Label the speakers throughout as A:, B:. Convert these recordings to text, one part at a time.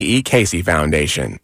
A: E. Casey Foundation.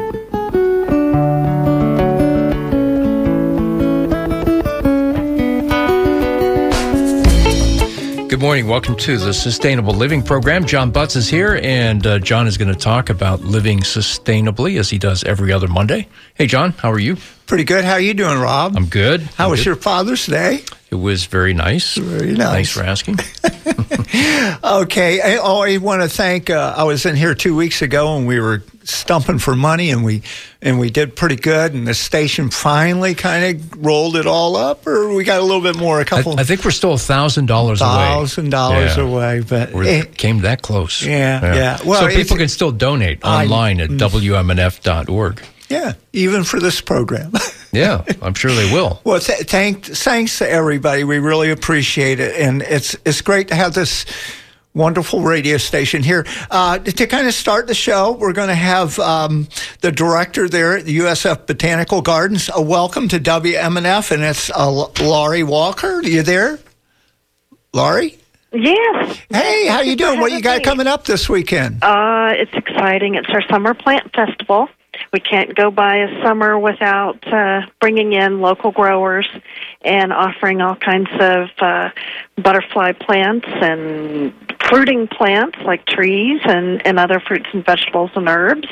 B: Good morning. Welcome to the Sustainable Living Program. John Butts is here, and John is going to talk about living sustainably as he does every other Monday. Hey, John, how are you?
C: Pretty good. How are you doing, Rob?
B: I'm good.
C: How was your Father's Day?
B: It was very nice.
C: Very nice.
B: Thanks for asking.
C: Okay. I want to thank, I was in here 2 weeks ago and we were stumping for money and we did pretty good, and the station finally kind of rolled it all up, or we got a little bit more,
B: I think we're still $1,000 away.
C: $1,000 away, but
B: we came that close.
C: Yeah. Well,
B: so people can still donate online at WMNF.org.
C: Yeah, even for this program.
B: Yeah, I'm sure they will.
C: Well, thanks to everybody. We really appreciate it, and it's great to have this wonderful radio station here. To kind of start the show, we're going to have the director there at the USF Botanical Gardens. Welcome to WMNF, and it's Laurie Walker. Are you there, Laurie?
D: Yes.
C: Hey, how you doing? What you got coming up this weekend?
D: It's exciting. It's our Summer Plant Festival. We can't go by a summer without bringing in local growers and offering all kinds of butterfly plants and fruiting plants like trees and other fruits and vegetables and herbs.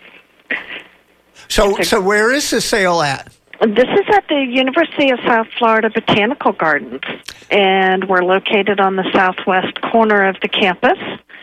C: So where is the sale at?
D: This is at the University of South Florida Botanical Gardens, and we're located on the southwest corner of the campus.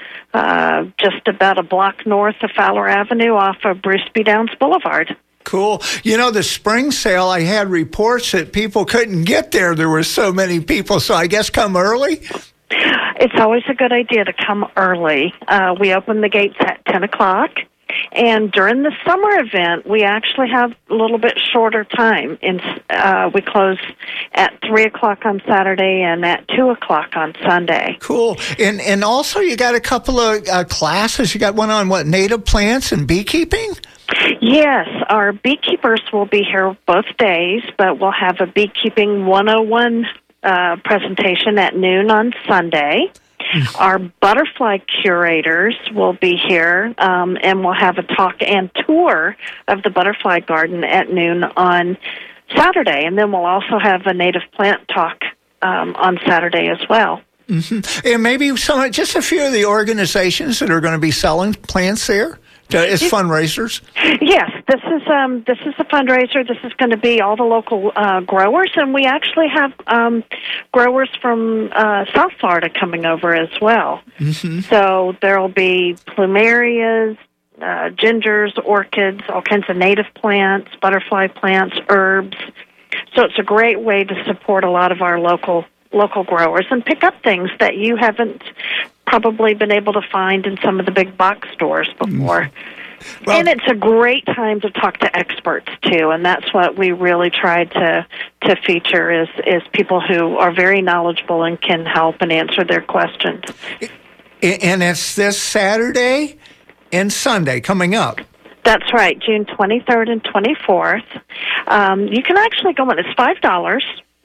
D: Just about a block north of Fowler Avenue off of Bruce B. Downs Boulevard.
C: Cool. You know, the spring sale, I had reports that people couldn't get there. There were so many people, so I guess come early?
D: It's always a good idea to come early. We open the gates at 10 o'clock. And during the summer event, we actually have a little bit shorter time. We close at 3 o'clock on Saturday and at 2 o'clock on Sunday.
C: Cool. And also you got a couple of classes. You got one on, native plants and beekeeping?
D: Yes, our beekeepers will be here both days, but we'll have a Beekeeping 101 presentation at noon on Sunday. Our butterfly curators will be here, and we'll have a talk and tour of the butterfly garden at noon on Saturday. And then we'll also have a native plant talk on Saturday as well.
C: Mm-hmm. And maybe just a few of the organizations that are going to be selling plants there as fundraisers.
D: Yes, this is a fundraiser. This is going to be all the local growers, and we actually have growers from South Florida coming over as well. Mm-hmm. So there will be plumerias, gingers, orchids, all kinds of native plants, butterfly plants, herbs. So it's a great way to support a lot of our local growers and pick up things that you haven't probably been able to find in some of the big box stores before. Well, and it's a great time to talk to experts too, and that's what we really try to feature is people who are very knowledgeable and can help and answer their questions.
C: And it's this Saturday and Sunday coming up.
D: That's right, June 23rd and 24th. You can actually go in. It's $5.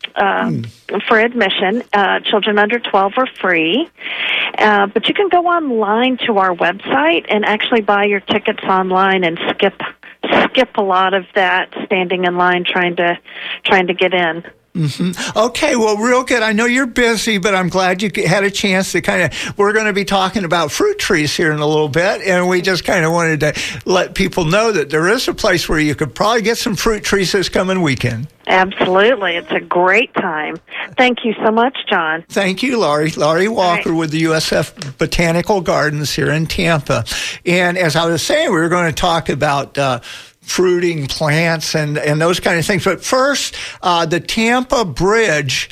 D: For admission. Children under 12 are free. But you can go online to our website and actually buy your tickets online and skip a lot of that standing in line trying to get in.
C: Mm-hmm. Okay, well, real good. I know you're busy, but I'm glad you had a chance to we're going to be talking about fruit trees here in a little bit, and we just kind of wanted to let people know that there is a place where you could probably get some fruit trees this coming weekend.
D: Absolutely. It's a great time. Thank you so much, John.
C: Thank you, Laurie. Laurie Walker with the USF Botanical Gardens here in Tampa. And as I was saying, we were going to talk about fruiting plants and those kind of things. But first, the Tampa Bridge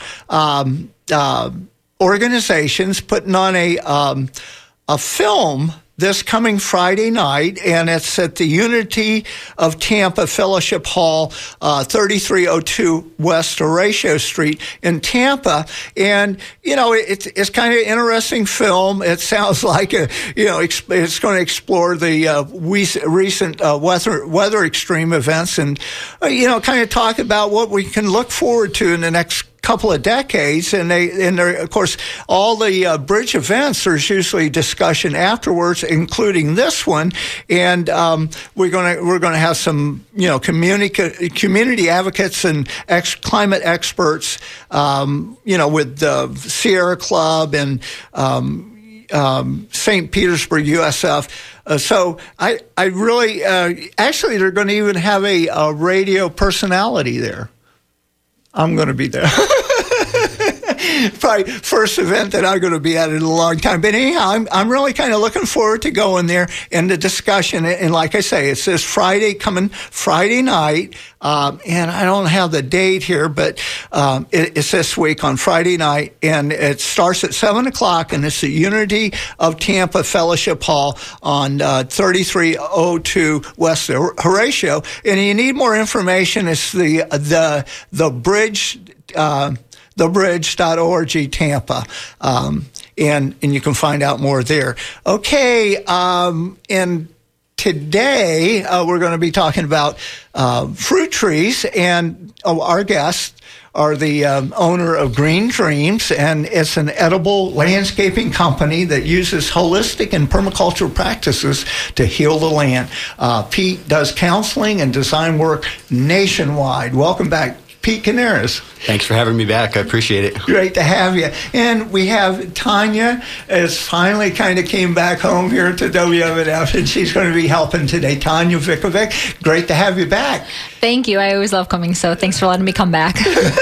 C: organization's putting on a film this coming Friday night, and it's at the Unity of Tampa Fellowship Hall, 3302 West Horatio Street in Tampa. And, it's kind of an interesting film. It sounds like, it's going to explore the recent weather extreme events and, kind of talk about what we can look forward to in the next couple of decades, and they're, of course, all the bridge events. There's usually discussion afterwards, including this one, and we're gonna have some community advocates and climate experts, with the Sierra Club and St. Petersburg USF. So I really actually they're going to even have a radio personality there. I'm going to be there. Probably first event that I'm going to be at in a long time. But anyhow, I'm really kind of looking forward to going there and the discussion. And like I say, it's this Friday night. And I don't have the date here, but it's this week on Friday night. And it starts at 7 o'clock, and it's the Unity of Tampa Fellowship Hall on 3302 West Horatio. And you need more information, it's the bridge. thebridge.org Tampa, and you can find out more there. Okay, and today we're going to be talking about fruit trees, and our guests are the owner of Green Dreams, and it's an edible landscaping company that uses holistic and permaculture practices to heal the land. Pete does counseling and design work nationwide. Welcome back, Pete Canaris.
A: Thanks for having me back. I appreciate it.
C: Great to have you. And we have Tanya has finally kind of came back home here to WMNF, and she's going to be helping today. Tanya Vikovic, great to have you back.
E: Thank you. I always love coming, so thanks for letting me come back.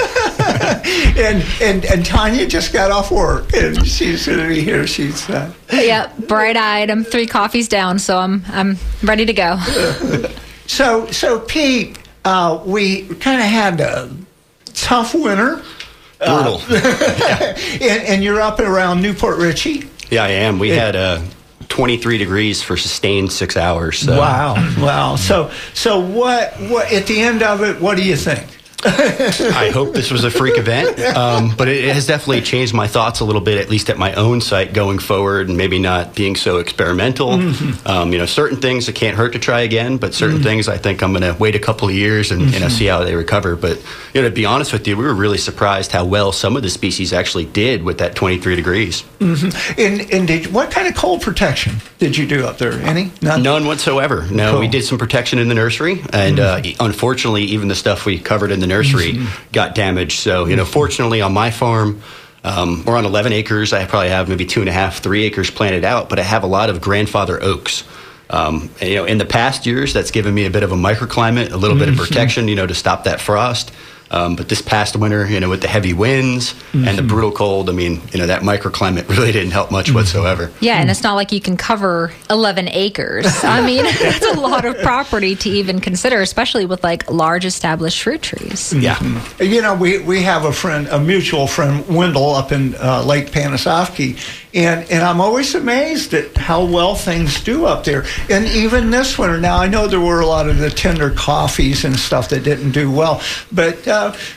C: and Tanya just got off work, and she's going to be here. She's
E: bright-eyed. I'm 3 coffees down, so I'm ready to go.
C: So Pete, we kind of had a tough winter.
A: Brutal.
C: And you're up around Newport Richey?
A: Yeah, I am. We had 23 degrees for sustained 6 hours. So.
C: Wow. So what at the end of it, what do you think?
A: I hope this was a freak event, but it has definitely changed my thoughts a little bit, at least at my own site going forward, and maybe not being so experimental. Mm-hmm. Certain things it can't hurt to try again, but certain things I think I'm going to wait a couple of years and see how they recover. But to be honest with you, we were really surprised how well some of the species actually did with that 23 degrees.
C: Mm-hmm. And what kind of cold protection did you do up there? Any?
A: None whatsoever. No,
C: cool.
A: We did some protection in the nursery, and unfortunately, even the stuff we covered in the nursery got damaged. So, fortunately on my farm, we're on 11 acres. I probably have maybe 2.5, 3 acres planted out, but I have a lot of grandfather oaks. In the past years, that's given me a bit of a microclimate, a little bit of protection, to stop that frost. But this past winter, with the heavy winds and the brutal cold, that microclimate really didn't help much whatsoever.
E: Yeah, and it's not like you can cover 11 acres. That's a lot of property to even consider, especially with large established fruit trees.
A: Yeah.
C: We have a mutual friend, Wendell, up in Lake Panasoffkee, and I'm always amazed at how well things do up there. And even this winter, now I know there were a lot of the tender coffees and stuff that didn't do well, but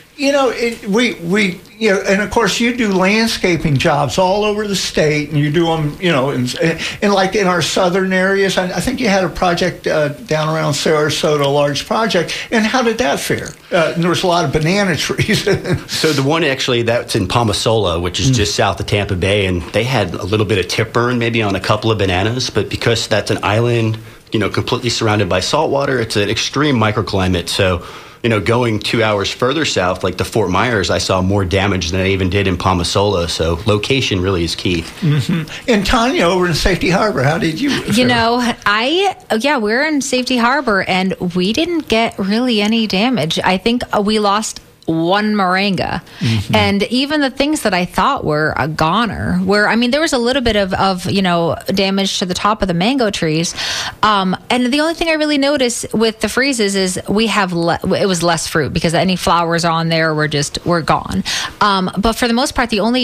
C: and of course you do landscaping jobs all over the state, and you do them, and like in our southern areas. I think you had a project down around Sarasota, a large project. And how did that fare? There was a lot of banana trees.
A: So the one actually that's in Palmasola, which is just south of Tampa Bay, and they had a little bit of tip burn maybe on a couple of bananas, but because that's an island, completely surrounded by salt water, it's an extreme microclimate. So going 2 hours further south, like to Fort Myers, I saw more damage than I even did in Palmasola. So location really is key.
C: Mm-hmm. And Tanya, over in Safety Harbor, how did you?
E: We're in Safety Harbor, and we didn't get really any damage. I think we lost one moringa. And even the things that I thought were a goner there was a little bit of damage to the top of the mango trees. And the only thing I really noticed with the freezes is we have it was less fruit, because any flowers on there were gone. But for the most part, the only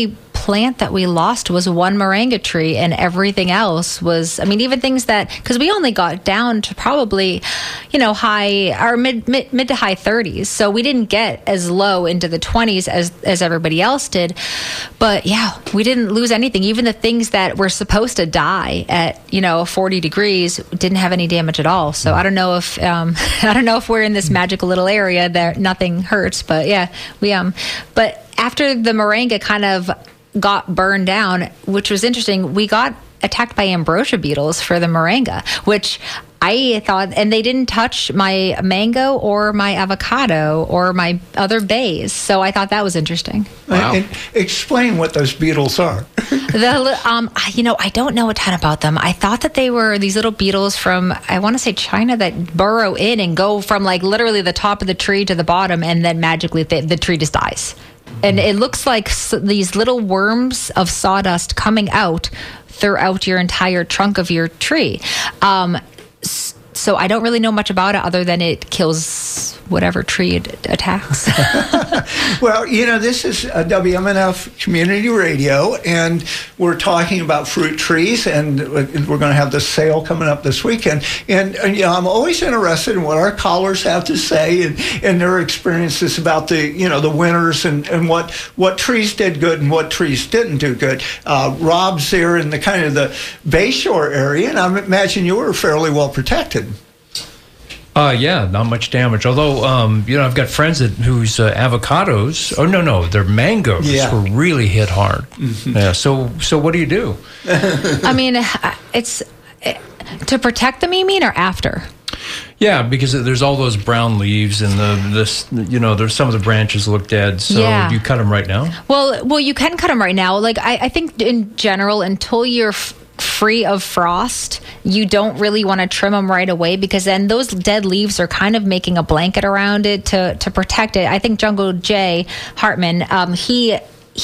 E: plant that we lost was one moringa tree, and everything else was, I mean, even things that, because we only got down to probably, high or mid to high 30s. So we didn't get as low into the 20s as everybody else did. But yeah, we didn't lose anything. Even the things that were supposed to die at, 40 degrees didn't have any damage at all. So I don't know if we're in this magical little area that nothing hurts, but yeah, but after the moringa kind of got burned down, which was interesting, we got attacked by ambrosia beetles for the moringa, which I thought, and they didn't touch my mango or my avocado or my other bays. So I thought that was interesting.
C: Wow. And explain what those beetles are.
E: I don't know a ton about them. I thought that they were these little beetles from, I want to say China, that burrow in and go from like literally the top of the tree to the bottom, and then magically the tree just dies. And it looks like these little worms of sawdust coming out throughout your entire trunk of your tree. So I don't really know much about it other than it kills whatever tree it attacks.
C: Well, this is WMNF Community Radio, and we're talking about fruit trees, and we're going to have the sale coming up this weekend. And I'm always interested in what our callers have to say and their experiences about the winters and what trees did good and what trees didn't do good. Rob's there in the kind of the Bayshore area, and I imagine you were fairly well protected.
B: Yeah, not much damage. Although, I've got friends whose avocados, their mangoes were really hit hard. Mm-hmm. Yeah. So what do you do?
E: I mean, it's to protect them, you mean, or after?
B: Yeah, because there's all those brown leaves and there's some of the branches look dead. So you cut them right now?
E: Well, you can cut them right now. Like I think in general, until you're free of frost, you don't really want to trim them right away, because then those dead leaves are kind of making a blanket around it to protect it. I think Jungle Jay Hartman, he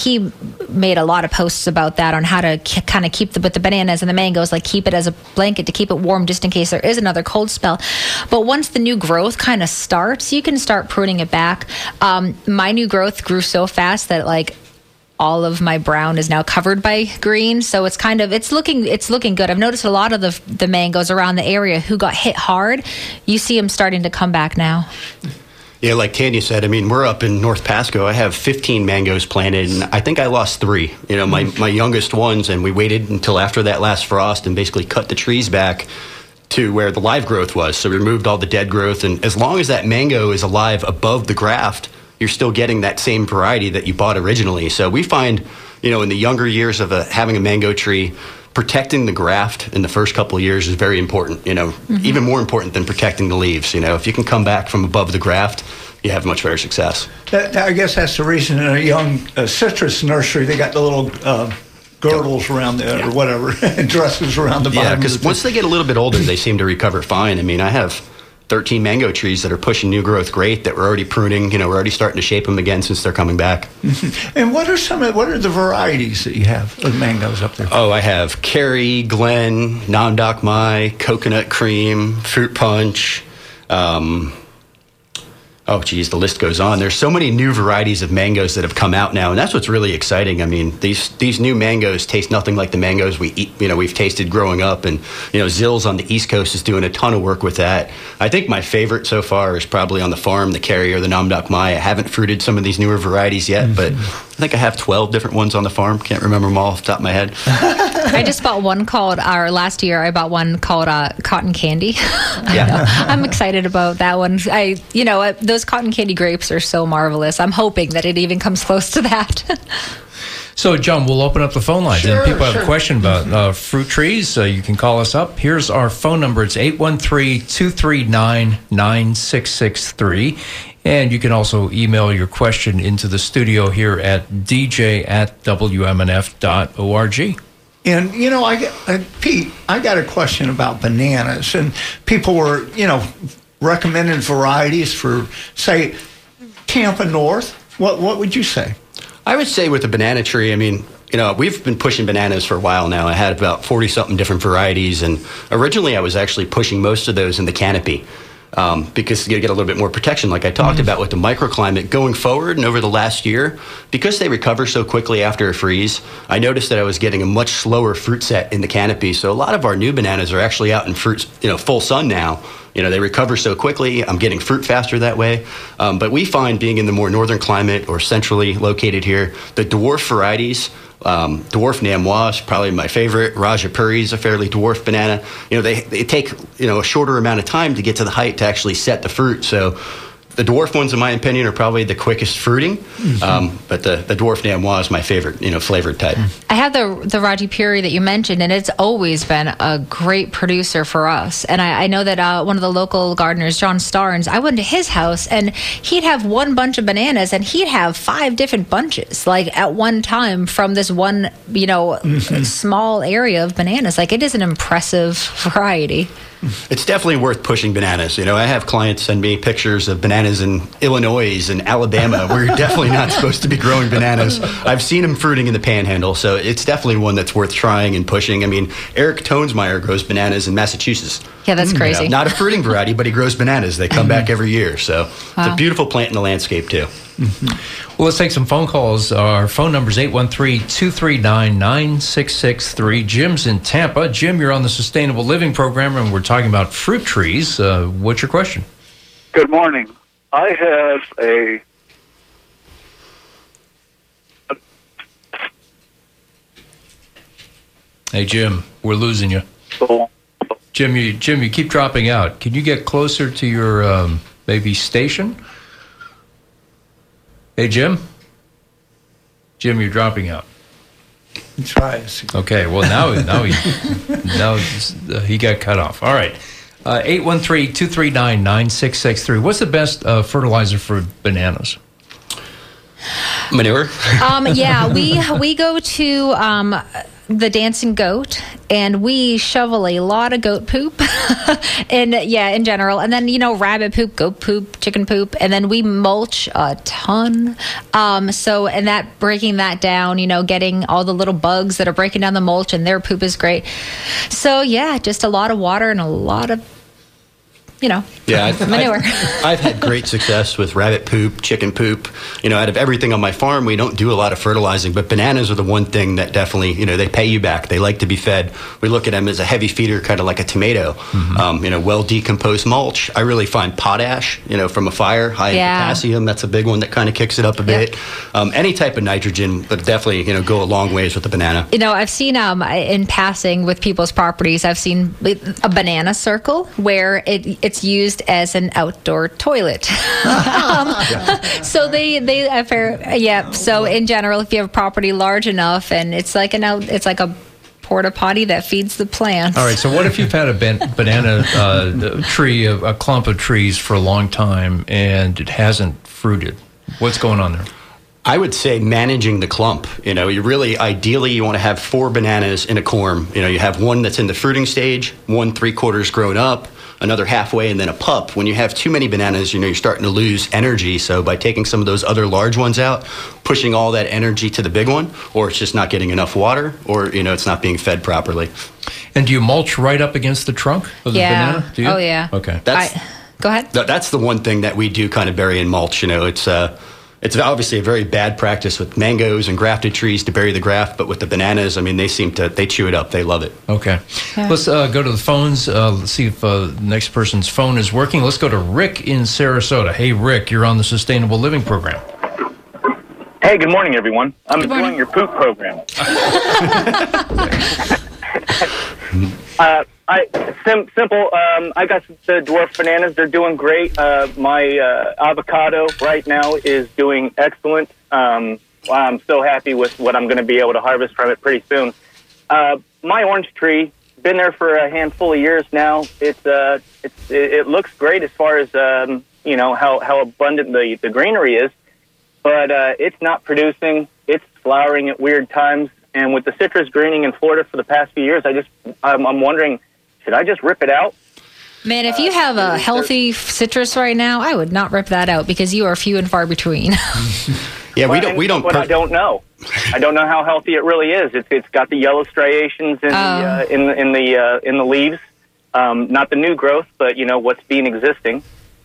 E: made a lot of posts about that on how to kind of keep with the bananas and the mangoes, like keep it as a blanket to keep it warm just in case there is another cold spell. But once the new growth kind of starts, you can start pruning it back. My new growth grew so fast that all of my brown is now covered by green, so it's looking good. I've noticed a lot of the mangoes around the area who got hit hard, you see them starting to come back now.
A: Yeah, like Tanya said, I mean, we're up in North Pasco. I have 15 mangoes planted, and I think I lost 3. My youngest ones, and we waited until after that last frost and basically cut the trees back to where the live growth was. So we removed all the dead growth, and as long as that mango is alive above the graft, you're still getting that same variety that you bought originally. So we find, in the younger years of having a mango tree, protecting the graft in the first couple of years is very important, even more important than protecting the leaves. If you can come back from above the graft, you have much better success.
C: I guess that's the reason in a young citrus nursery, they got the little girdles around there or whatever, and dresses around the bottom.
A: Yeah, because once they get a little bit older, they seem to recover fine. I mean, I have 13 mango trees that are pushing new growth great that we're already pruning. We're already starting to shape them again since they're coming back.
C: Mm-hmm. And what are the varieties that you have of mangoes up there?
A: Oh, I have Kerry, Glen, Nam Doc Mai, Coconut Cream, Fruit Punch. The list goes on. There's so many new varieties of mangoes that have come out now, and that's what's really exciting. I mean, these new mangoes taste nothing like the mangoes we eat. We've tasted growing up, and Zills on the East Coast is doing a ton of work with that. I think my favorite so far is probably on the farm, the Kerry or the Nam Doc Mai. I haven't fruited some of these newer varieties yet, but I think I have 12 different ones on the farm. Can't remember them all off the top of my head.
E: I just bought one last year I bought one called Cotton Candy.
A: Yeah.
E: I'm excited about that one. Those cotton candy grapes are so marvelous. I'm hoping that it even comes close to that.
B: So, John, we'll open up the phone lines.
C: Sure,
B: and people have a question about fruit trees. You can call us up. Here's our phone number. It's 813-239-9663. And you can also email your question into the studio here at dj@wmnf.org.
C: And, Pete, I got a question about bananas. And people were, recommending varieties for, say, Tampa North. What would you say?
A: I would say with the banana tree, I mean, we've been pushing bananas for a while now. I had about 40-something different varieties. And originally I was actually pushing most of those in the canopy. because you get a little bit more protection, like I talked about with the microclimate going forward and over the last year. Because they recover so quickly after a freeze, I noticed that I was getting a much slower fruit set in the canopy. So a lot of our new bananas are actually out in fruit, full sun now. They recover so quickly. I'm getting fruit faster that way. But we find, being in the more northern climate or centrally located here, the dwarf varieties, dwarf Namois is probably my favorite. Rajapuri is a fairly dwarf banana. They take a shorter amount of time to get to the height to actually set the fruit. So the dwarf ones, in my opinion, are probably the quickest fruiting. But the dwarf Namois is my favorite, flavored type.
E: I have the Rajapuri that you mentioned, and it's always been a great producer for us. And I know that one of the local gardeners, John Starnes, I went to his house, and he'd have one bunch of bananas, and he'd have 5 different bunches, like at one time, from this one, small area of bananas. Like, it is an impressive variety.
A: It's definitely worth pushing bananas. I have clients send me pictures of bananas in Illinois and Alabama where you're definitely not supposed to be growing bananas. I've seen them fruiting in the Panhandle, so it's definitely one that's worth trying and pushing. I mean, Eric Tonesmeyer grows bananas in Massachusetts.
E: Yeah, that's crazy.
A: Not a fruiting variety, but he grows bananas. They come back every year, so it's a beautiful plant in the landscape, too.
B: Well, let's take some phone calls. Our phone number is 813-239-9663. Jim's in Tampa. Jim, you're on the Sustainable Living Program, and we're talking about fruit trees. What's your question?
F: Good morning. I have a...
B: Hey, Jim, we're losing you. Jim, you keep dropping out. Can you get closer to your maybe station? Hey, Jim? Jim, you're dropping out.
C: Try.
B: Okay, well, now he got cut off. All right. 813-239-9663. What's the best fertilizer for bananas?
A: Manure?
E: Yeah, we go to the Dancing Goat, and we shovel a lot of goat poop, and in general, and then rabbit poop, goat poop, chicken poop, and then we mulch a ton. So that breaking that down, getting all the little bugs that are breaking down the mulch, and their poop is great. So just a lot of water and a lot of manure.
A: I've had great success with rabbit poop, chicken poop. Out of everything on my farm, we don't do a lot of fertilizing, but bananas are the one thing that definitely, they pay you back. They like to be fed. We look at them as a heavy feeder, kind of like a tomato. Well decomposed mulch. I really find potash, from a fire, high in potassium. That's a big one that kind of kicks it up a bit. Any type of nitrogen, but definitely, go a long ways with the banana.
E: I've seen in passing with people's properties, I've seen a banana circle where it's used as an outdoor toilet. So So in general, if you have a property large enough, and it's like a porta potty that feeds the plants.
B: All right. So what if you've had a banana tree, a clump of trees for a long time, and it hasn't fruited? What's going on there?
A: I would say managing the clump. Ideally you want to have 4 bananas in a corm. You have one that's in the fruiting stage, 1 3/4 grown up, another halfway, and then a pup. When you have too many bananas, you're starting to lose energy. So by taking some of those other large ones out, pushing all that energy to the big one, or it's just not getting enough water, or it's not being fed properly.
B: And do you mulch right up against the trunk of the banana? Do you?
E: Oh yeah.
B: Okay.
E: Go ahead.
A: That's the one thing that we do kind of bury in mulch. It's obviously a very bad practice with mangoes and grafted trees to bury the graft, but with the bananas, they chew it up. They love it.
B: Okay. Yeah. Let's go to the phones. Let's see if the next person's phone is working. Let's go to Rick in Sarasota. Hey, Rick, you're on the Sustainable Living Program.
F: Hey, good morning, everyone. I'm enjoying your poop program. Simple. I got the dwarf bananas. They're doing great. My avocado right now is doing excellent. I'm so happy with what I'm going to be able to harvest from it pretty soon. My orange tree, been there for a handful of years now. It looks great as far as how abundant the greenery is, but it's not producing. It's flowering at weird times. And with the citrus greening in Florida for the past few years, I'm wondering, should I just rip it out?
E: Man, if you have a healthy citrus right now, I would not rip that out because you are few and far between.
A: Yeah, we don't.
F: But I don't know. I don't know how healthy it really is. It's got the yellow striations in the leaves, Not the new growth, but, what's being existing.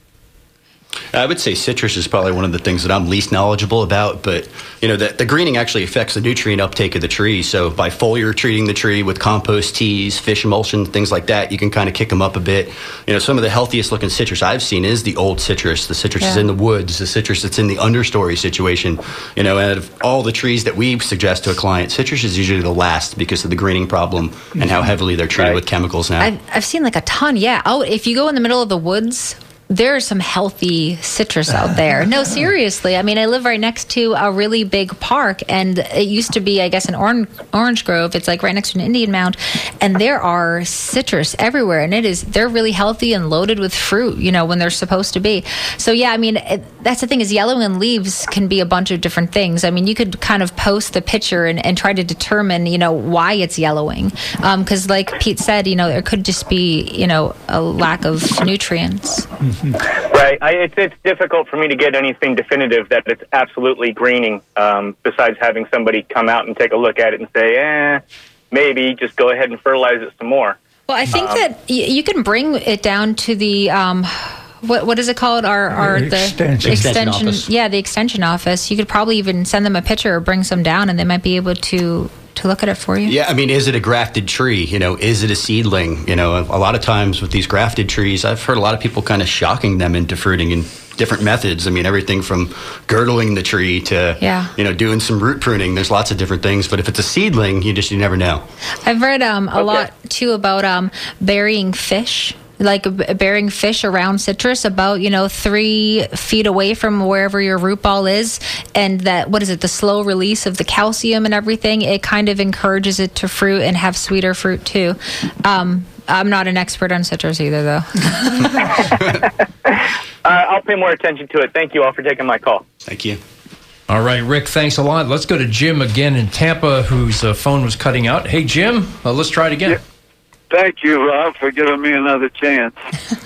A: I would say citrus is probably one of the things that I'm least knowledgeable about, but the greening actually affects the nutrient uptake of the tree. So by foliar treating the tree with compost teas, fish emulsion, things like that, you can kind of kick them up a bit. Some of the healthiest looking citrus I've seen is the old citrus. The citrus is in the woods, the citrus that's in the understory situation. And out of all the trees that we suggest to a client, citrus is usually the last because of the greening problem and how heavily they're treated with chemicals now.
E: I've seen like a ton, yeah. Oh, if you go in the middle of the woods, there's some healthy citrus out there. No, seriously. I mean, I live right next to a really big park, and it used to be, I guess, an orange grove. It's like right next to an Indian mound, and there are citrus everywhere, and they're really healthy and loaded with fruit, when they're supposed to be. So, yeah, I mean, that's the thing is yellowing leaves can be a bunch of different things. I mean, you could kind of post the picture and try to determine, why it's yellowing. Because like Pete said, there could just be, a lack of nutrients.
F: Right. It's difficult for me to get anything definitive that it's absolutely greening, besides having somebody come out and take a look at it and say, maybe just go ahead and fertilize it some more.
E: Well, I think that you can bring it down to the... What is it called? The extension office. Yeah, the extension office. You could probably even send them a picture or bring some down, and they might be able to look at it for you.
A: Yeah, I mean, is it a grafted tree? Is it a seedling? A lot of times with these grafted trees, I've heard a lot of people kind of shocking them into fruiting in different methods. I mean, everything from girdling the tree to, doing some root pruning. There's lots of different things. But if it's a seedling, you never know.
E: I've read a lot, too, about burying fish. Like burying fish around citrus about 3 feet away from wherever your root ball is, and that the slow release of the calcium and everything, it kind of encourages it to fruit and have sweeter fruit too. I'm not an expert on citrus either, though.
F: I'll pay more attention to it. Thank you all for taking my call.
A: Thank you.
B: All right, Rick, thanks a lot. Let's go to Jim again in Tampa, whose phone was cutting out. Hey, Jim, let's try it again.
G: Yeah. Thank you, Rob, for giving me another chance.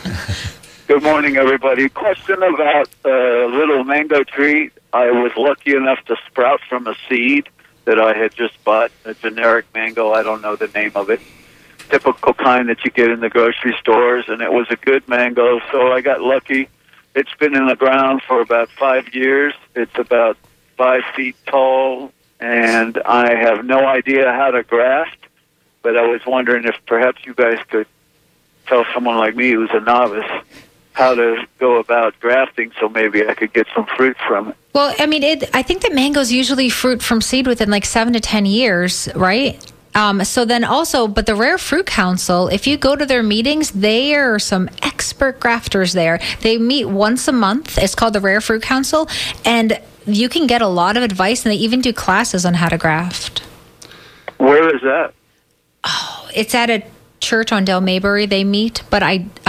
G: Good morning, everybody. Question about a little mango tree. I was lucky enough to sprout from a seed that I had just bought, a generic mango. I don't know the name of it. Typical kind that you get in the grocery stores, and it was a good mango, so I got lucky. It's been in the ground for about 5 years. It's about 5 feet tall, and I have no idea how to graft. But I was wondering if perhaps you guys could tell someone like me who's a novice how to go about grafting so maybe I could get some fruit from it.
E: Well, I mean, I think that mangoes usually fruit from seed within like 7 to 10 years, right? So then also, but the Rare Fruit Council, if you go to their meetings, there are some expert grafters there. They meet once a month. It's called the Rare Fruit Council, and you can get a lot of advice, and they even do classes on how to graft.
G: Where is that?
E: Oh, it's at a church on Del Maybury. They meet, but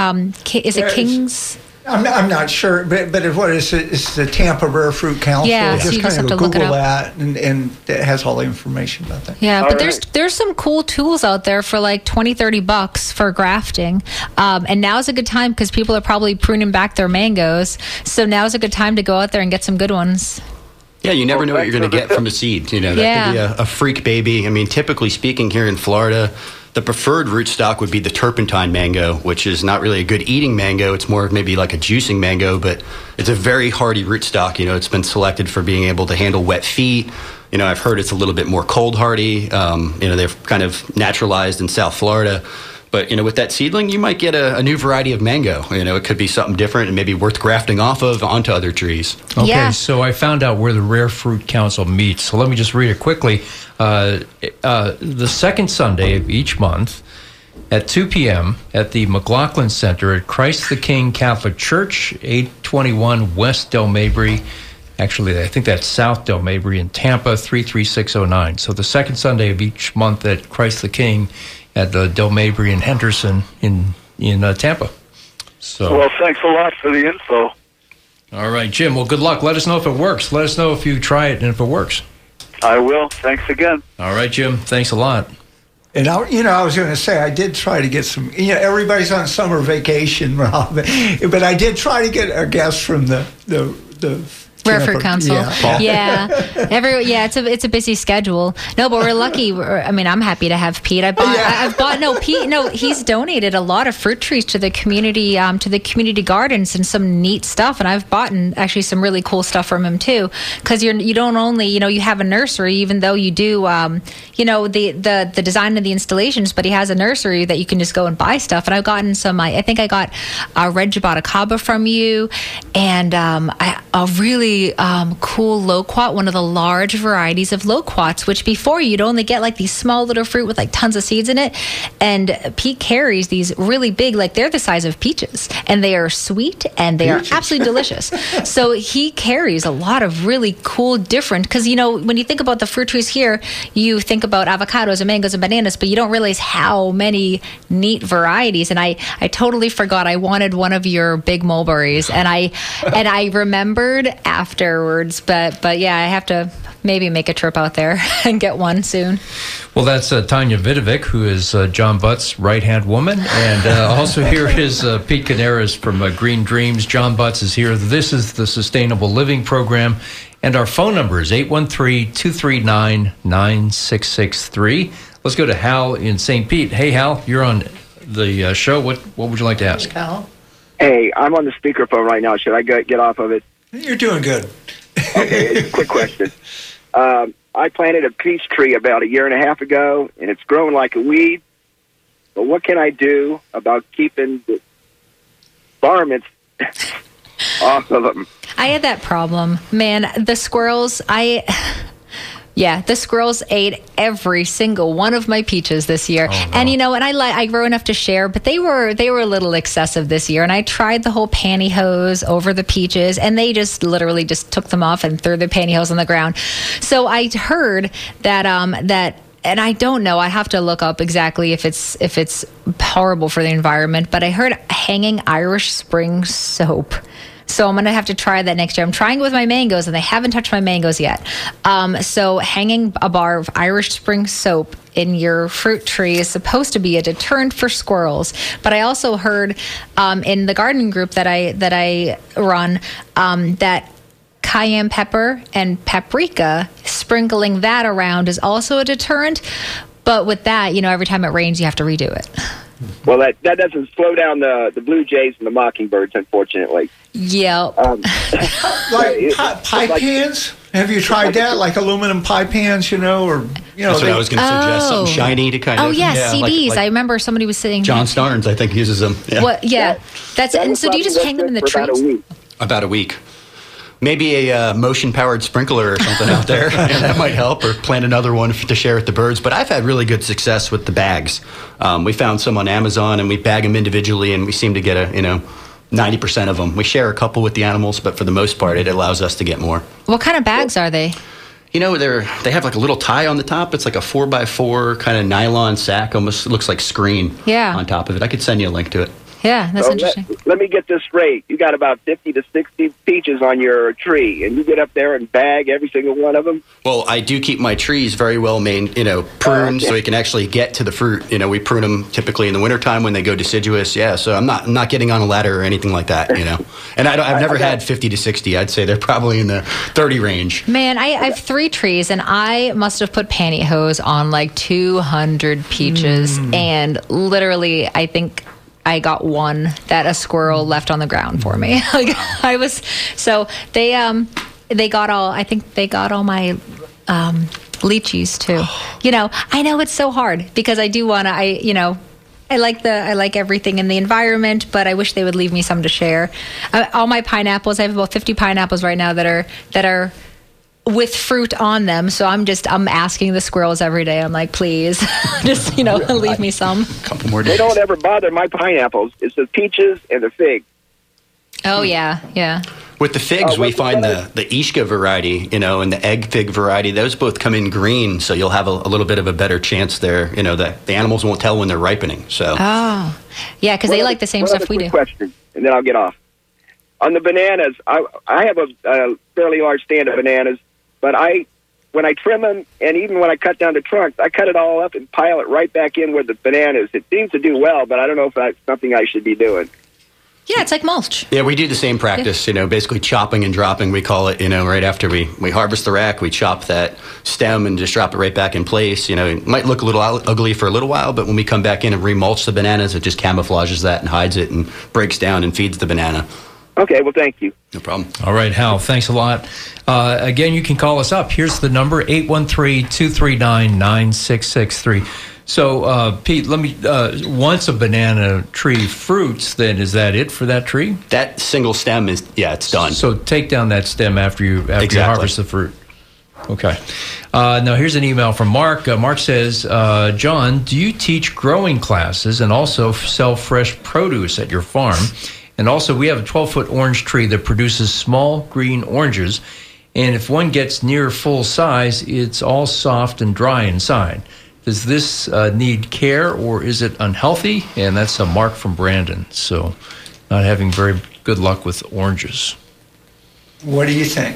E: is it King's?
C: I'm not sure, but what is it? It's the Tampa Rare Fruit Council.
E: Yeah,
C: just
E: so you
C: kind
E: just
C: of
E: have to
C: Google
E: look it up.
C: that, and it has all the information about that.
E: Yeah, but
G: right.
E: there's some cool tools out there for like $20-$30 for grafting, and now's a good time because people are probably pruning back their mangoes. So now's a good time to go out there and get some good ones.
A: Yeah, you never know what you're going to get from a seed. That could be a freak baby. I mean, typically speaking, here in Florida, the preferred rootstock would be the turpentine mango, which is not really a good eating mango. It's more of maybe like a juicing mango, but it's a very hardy rootstock. It's been selected for being able to handle wet feet. I've heard it's a little bit more cold hardy. They've kind of naturalized in South Florida. But, with that seedling, you might get a new variety of mango. It could be something different and maybe worth grafting off of onto other trees.
B: Okay, So I found out where the Rare Fruit Council meets. So let me just read it quickly. The second Sunday of each month at 2 p.m. at the McLaughlin Center at Christ the King Catholic Church, 821 West Del Maybury. Actually, I think that's South Del Maybury in Tampa, 33609. So the second Sunday of each month at Christ the King at the Del Maybury and Henderson in Tampa. So,
G: well, thanks a lot for the info.
B: All right, Jim. Well, good luck. Let us know if it works. Let us know if you try it and if it works.
G: I will. Thanks again.
B: All right, Jim. Thanks a lot.
C: And I was going to say, I did try to get some. Everybody's on summer vacation, Rob, but I did try to get a guest from the
E: Rare Fruit Council.
C: Yeah.
E: It's a busy schedule. No, but we're lucky. I'm happy to have Pete. Pete, he's donated a lot of fruit trees to the community gardens and some neat stuff. And I've bought actually some really cool stuff from him too. Because you don't only, you have a nursery, even though you do, the design of the installations, but he has a nursery that you can just go and buy stuff. And I've gotten some, I think I got a red jaboticaba from you, and a really cool loquat, one of the large varieties of loquats, which before you'd only get like these small little fruit with like tons of seeds in it. And Pete carries these really big, like they're the size of peaches, and they are sweet and they are absolutely delicious. So he carries a lot of really cool, different, because when you think about the fruit trees here, you think about avocados and mangoes and bananas, but you don't realize how many neat varieties. And I totally forgot I wanted one of your big mulberries, and I remembered afterwards, but yeah, I have to maybe make a trip out there and get one soon.
B: Well, that's Tanya Vidovic, who is John Butt's right-hand woman, and also here is Pete Canaris from Green Dreams. John Butts is here. This is the Sustainable Living Program, and our phone number is 813-239-9663. Let's go to Hal in St. Pete. Hey, Hal, you're on the show. What would you like to ask?
C: Hal?
H: Hey, I'm on the speakerphone right now. Should I get off of it?
C: You're doing good.
H: Okay, quick question. I planted a peach tree about 1.5 years ago, and it's growing like a weed. But what can I do about keeping the varmints off of them?
E: I had that problem. Man, the squirrels, the squirrels ate every single one of my peaches this year. Oh, no. And and I grow enough to share, but they were a little excessive this year. And I tried the whole pantyhose over the peaches, and they just literally just took them off and threw the pantyhose on the ground. So I heard that and I don't know, I have to look up exactly if it's horrible for the environment, but I heard hanging Irish Spring soap. So I'm going to have to try that next year. I'm trying it with my mangoes, and they haven't touched my mangoes yet. So hanging a bar of Irish Spring soap in your fruit tree is supposed to be a deterrent for squirrels. But I also heard in the garden group that I run that cayenne pepper and paprika, sprinkling that around is also a deterrent. But with that, every time it rains, you have to redo it.
H: Well, that doesn't slow down the blue jays and the mockingbirds, unfortunately.
E: Yeah.
C: Like pie pans? Have you tried that? Like aluminum pie pans,
A: That's what I was going to suggest. Something shiny to kind of.
E: Oh, yeah, CDs. Like I remember somebody was saying.
A: John Starnes, I think, uses them. Yeah.
E: What? Yeah. And so do you just hang them in the trees?
A: About a week. Maybe a motion-powered sprinkler or something out there. That might help, or plant another one to share with the birds. But I've had really good success with the bags. We found some on Amazon, and we bag them individually, and we seem to get 90% of them. We share a couple with the animals, but for the most part, it allows us to get more.
E: What kind of bags are they?
A: They have like a little tie on the top. It's like a 4x4 kind of nylon sack, almost looks like screen on top of it. I could send you a link to it.
E: Yeah, that's interesting.
H: Let me get this straight. You got about 50 to 60 peaches on your tree, and you get up there and bag every single one of them?
A: Well, I do keep my trees very well pruned so we can actually get to the fruit. We prune them typically in the wintertime when they go deciduous. Yeah, so I'm not getting on a ladder or anything like that, And I've never had 50 to 60. I'd say they're probably in the 30 range.
E: Man, I have 3 trees, and I must have put pantyhose on like 200 peaches, and literally, I think I got one that a squirrel left on the ground for me. They got all my lychees too. I know it's so hard because I do want to, I like everything in the environment, but I wish they would leave me some to share. All my pineapples, I have about 50 pineapples right now that are with fruit on them. So I'm asking the squirrels every day. I'm like, please, just, leave me some.
A: A couple more days.
H: They don't ever bother my pineapples. It's the peaches and the fig.
E: Oh, yeah.
A: With the figs, we find the Ishka variety, and the egg fig variety. Those both come in green, so you'll have a little bit of a better chance there. That the animals won't tell when they're ripening. So. Oh,
E: yeah, because they like the same stuff we do.
H: Question, and then I'll get off. On the bananas, I have a fairly large stand of bananas, but when I trim them, and even when I cut down the trunks, I cut it all up and pile it right back in with the bananas. It seems to do well, but I don't know if that's something I should be doing.
E: Yeah, it's like mulch.
A: Yeah, we do the same practice, basically chopping and dropping, we call it, right after we harvest the rack, we chop that stem and just drop it right back in place. It might look a little ugly for a little while, but when we come back in and remulch the bananas, it just camouflages that and hides it and breaks down and feeds the banana.
H: Okay, well, thank you.
A: No problem.
B: All right, Hal, thanks a lot. Again, you can call us up. Here's the number, 813-239-9663. So, Pete, let me, once a banana tree fruits, then is that it for that tree?
A: That single stem it's done.
B: So take down that stem after you harvest the fruit. Okay. Now, here's an email from Mark. Mark says, John, do you teach growing classes and also sell fresh produce at your farm? And also, we have a 12-foot orange tree that produces small green oranges. And if one gets near full size, it's all soft and dry inside. Does this need care, or is it unhealthy? And that's a Mark from Brandon. So not having very good luck with oranges.
C: What do you think?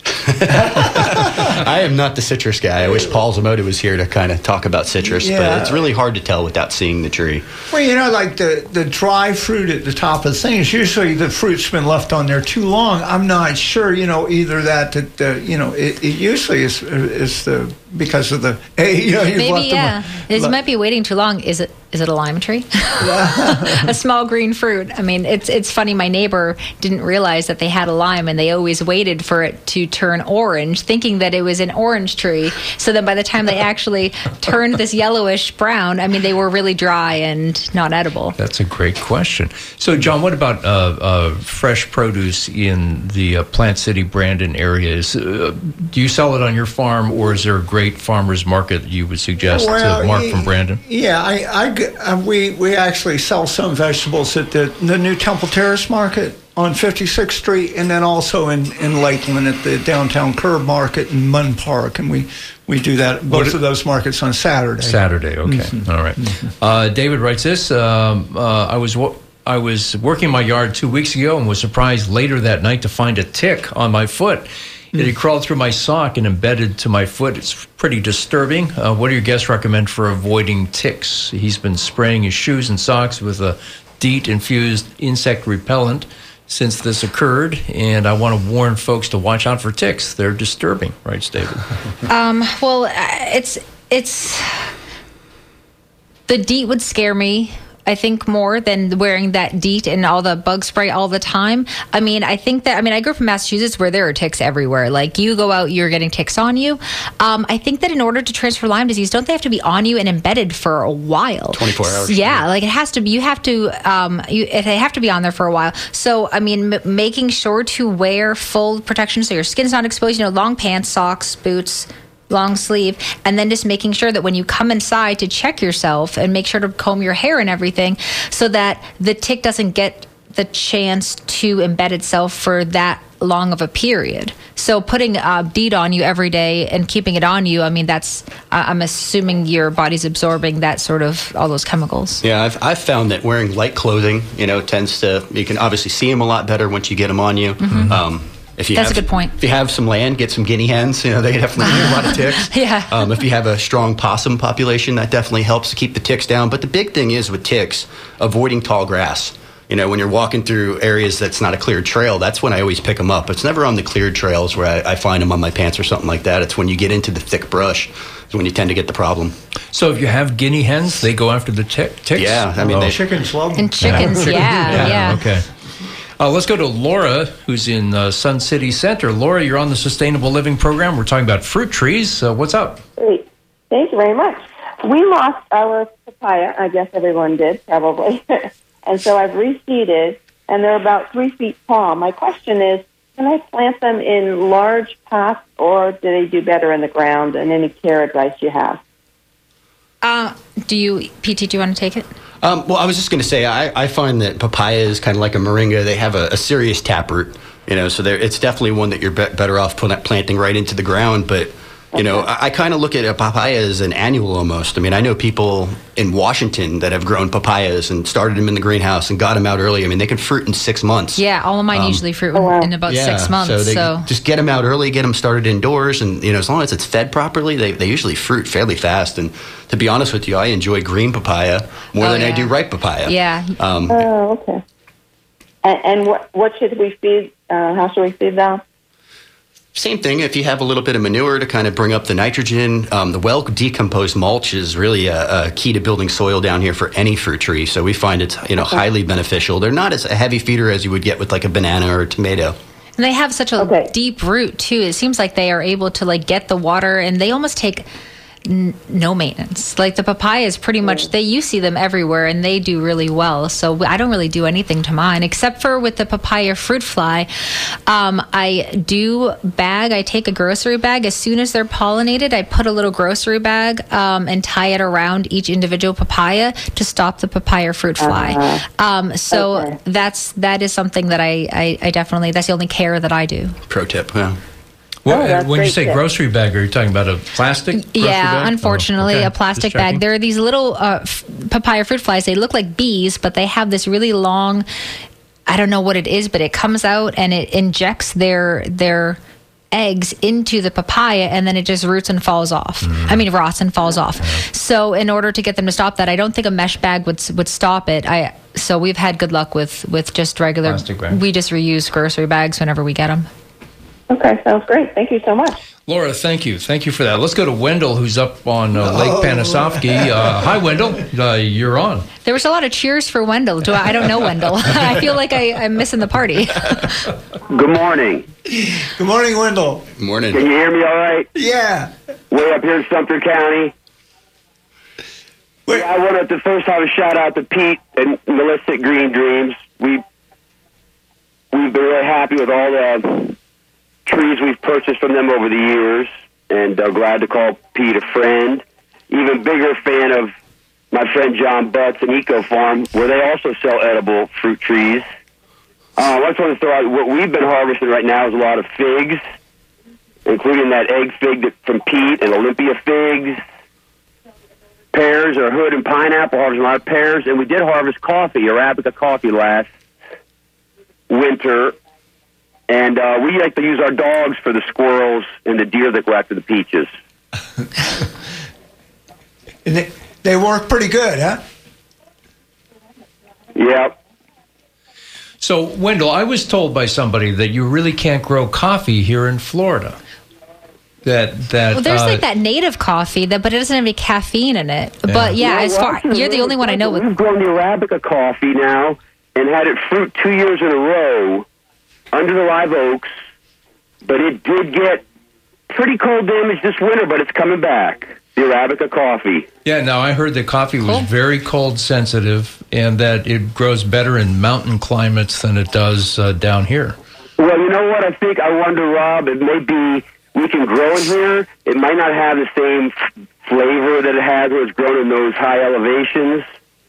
A: I am not the citrus guy. I wish Paul Zamoda was here to kind of talk about citrus, but it's really hard to tell without seeing the tree.
C: Well, like the dry fruit at the top of things, usually the fruit's been left on there too long. I'm not sure, either that it usually is the because of the
E: it might be waiting too long. Is it a lime tree? A small green fruit. I mean, it's funny. My neighbor didn't realize that they had a lime, and they always waited for it to turn orange, thinking that it was an orange tree. So then by the time they actually turned this yellowish brown, I mean, they were really dry and not edible.
B: That's a great question. So, John, what about fresh produce in the Plant City, Brandon areas? Do you sell it on your farm, or is there a great farmers market that you would suggest to Mark from Brandon?
C: Yeah, we actually sell some vegetables at the new Temple Terrace Market on 56th Street, and then also in Lakeland at the downtown Curb Market in Munn Park, and we do that both of those markets on Saturday.
B: Saturday, okay, all right. David writes this: I was working my yard 2 weeks ago and was surprised later that night to find a tick on my foot. It had crawled through my sock and embedded to my foot. It's pretty disturbing. What do your guests recommend for avoiding ticks? He's been spraying his shoes and socks with a DEET-infused insect repellent since this occurred, and I want to warn folks to watch out for ticks. They're disturbing, writes David.
E: Well, it's the DEET would scare me, I think, more than wearing that DEET and all the bug spray all the time. I mean, I grew up in Massachusetts where there are ticks everywhere. Like, you go out, you're getting ticks on you. I think that in order to transfer Lyme disease, don't they have to be on you and embedded for a while?
A: 24 hours.
E: Yeah, like it has to be. You have to. They have to be on there for a while. So, I mean, making sure to wear full protection so your skin's not exposed. Long pants, socks, boots, long sleeve, and then just making sure that when you come inside to check yourself and make sure to comb your hair and everything so that the tick doesn't get the chance to embed itself for that long of a period. So putting DEET on you every day and keeping it on you, I mean, I'm assuming your body's absorbing that sort of, all those chemicals.
A: Yeah, I've found that wearing light clothing, tends to, you can obviously see them a lot better once you get them on you. Mm-hmm. That's a good point. If you have some land, get some guinea hens. They definitely need a lot of ticks.
E: Yeah.
A: If you have a strong possum population, that definitely helps to keep the ticks down. But the big thing is with ticks, avoiding tall grass. When you're walking through areas that's not a cleared trail, that's when I always pick them up. It's never on the cleared trails where I find them on my pants or something like that. It's when you get into the thick brush is when you tend to get the problem.
B: So if you have guinea hens, they go after the ticks?
A: Yeah. I mean,
C: chickens love them.
E: And chickens, yeah.
B: Okay. Let's go to Laura, who's in Sun City Center. Laura, you're on the Sustainable Living Program. We're talking about fruit trees. What's up?
I: Great. Thank you very much. We lost our papaya. I guess everyone did, probably. And so I've reseeded, and they're about 3 feet tall. My question is, can I plant them in large pots, or do they do better in the ground? And any care advice you have?
E: PT, do you want to take it?
A: Well, I was just going to say, I find that papaya is kind of like a moringa. They have a serious taproot, so it's definitely one that you're better off planting right into the ground. But, I kind of look at a papaya as an annual almost. I mean, I know people in Washington that have grown papayas and started them in the greenhouse and got them out early. I mean, they can fruit in 6 months.
E: Yeah, all of mine usually fruit in about 6 months.
A: So they just get them out early, get them started indoors, and as long as it's fed properly, they usually fruit fairly fast. And to be honest with you, I enjoy green papaya more than I do ripe papaya.
E: Yeah.
I: Okay. And what should we feed? How should we feed them?
A: Same thing. If you have a little bit of manure to kind of bring up the nitrogen, the well-decomposed mulch is really a key to building soil down here for any fruit tree. So we find it's highly beneficial. They're not as a heavy feeder as you would get with like a banana or a tomato.
E: And they have such a deep root too. It seems like they are able to like get the water, and they almost take no maintenance. Like the papayas, pretty much you see them everywhere, and they do really well. So I don't really do anything to mine except for with the papaya fruit fly. I do bag. I take a grocery bag as soon as they're pollinated. I put a little grocery bag and tie it around each individual papaya to stop the papaya fruit fly. That is something that I definitely, that's the only care that I do.
A: Pro tip. Yeah.
B: Well, when you say grocery bag, are you talking about a plastic grocery bag? Unfortunately,
E: a plastic bag. There are these little papaya fruit flies. They look like bees, but they have this really long, I don't know what it is, but it comes out and it injects their eggs into the papaya, and then it just rots and falls off. Rots and falls off. So in order to get them to stop that, I don't think a mesh bag would stop it. So we've had good luck with just regular plastic bags. We just reuse grocery bags whenever we get them.
I: Okay, sounds great. Thank you so much.
B: Laura, thank you. Thank you for that. Let's go to Wendell, who's up on Lake Panisofsky. Hi, Wendell. You're on.
E: There was a lot of cheers for Wendell. I don't know Wendell. I feel like I'm missing the party.
J: Good morning.
C: Good morning, Wendell.
A: Good morning.
J: Can you hear me all right?
C: Yeah.
J: Way up here in Sumter County. I wanted to first have a shout out to Pete and Melissa at Green Dreams. We've been really happy with all the trees we've purchased from them over the years, and glad to call Pete a friend. Even bigger fan of my friend John Butts and Eco Farm, where they also sell edible fruit trees. I just want to throw out what we've been harvesting right now is a lot of figs, including that egg fig from Pete and Olympia figs. Pears, or hood and pineapple, harvesting a lot of pears, and we did harvest coffee, Arabica coffee last winter. And we like to use our dogs for the squirrels and the deer that go after the peaches.
C: And they work pretty good, huh?
J: Yep.
B: So, Wendell, I was told by somebody that you really can't grow coffee here in Florida. Well,
E: there's like that native coffee, but it doesn't have any caffeine in it. Yeah. But you're the only one I know with.
J: We've grown the Arabica coffee now and had it fruit 2 years in a row under the live oaks, but it did get pretty cold damage this winter, but it's coming back. The Arabica coffee.
B: Yeah, now I heard that coffee was very cold sensitive and that it grows better in mountain climates than it does down here.
J: Well, you know what? I wonder, Rob, it may be we can grow it here. It might not have the same flavor that it has when it's grown in those high elevations.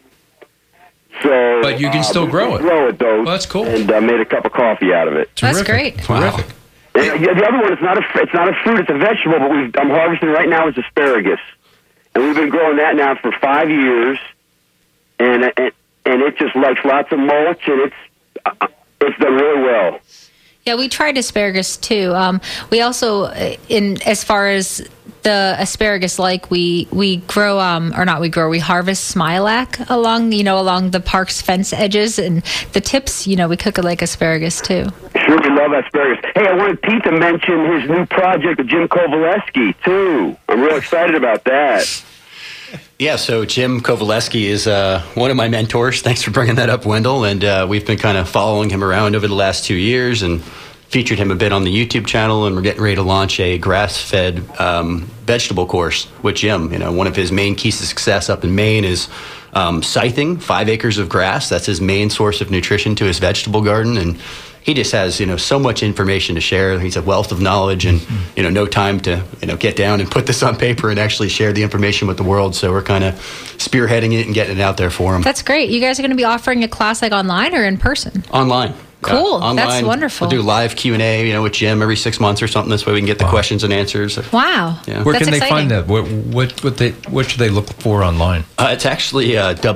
J: So,
B: but you can still grow it.
J: Grow it, though.
B: Well, that's cool.
J: And made a cup of coffee out of it.
E: That's great.
B: Terrific.
J: And the other one, it's not a fruit, it's a vegetable, but I'm harvesting right now is asparagus. And we've been growing that now for 5 years. And it just likes lots of mulch, and it's done really well.
E: Yeah, we tried asparagus too. We also, as far as the asparagus, we grow, we harvest smilac along the park's fence edges, and the tips, we cook it like asparagus too.
J: Sure, we love asparagus. Hey, I wanted Pete to mention his new project with Jim Kovaleski too. I'm real excited about that.
A: Yeah, so Jim Kovaleski is one of my mentors. Thanks for bringing that up, Wendell. And we've been kind of following him around over the last 2 years and featured him a bit on the YouTube channel. And we're getting ready to launch a grass-fed vegetable course with Jim. One of his main keys to success up in Maine is scything 5 acres of grass. That's his main source of nutrition to his vegetable garden. And he just has, so much information to share. He's a wealth of knowledge and, no time to, get down and put this on paper and actually share the information with the world. So we're kind of spearheading it and getting it out there for him.
E: That's great. You guys are going to be offering a class online or in person?
A: Online.
E: Cool.
A: Yeah, online.
E: That's wonderful.
A: We'll do live Q&A, with Jim every 6 months or something. This way we can get the questions and answers.
E: Wow.
A: Yeah.
B: Where
E: That's
B: can
E: exciting.
B: they find that? What should they look for online?
A: It's actually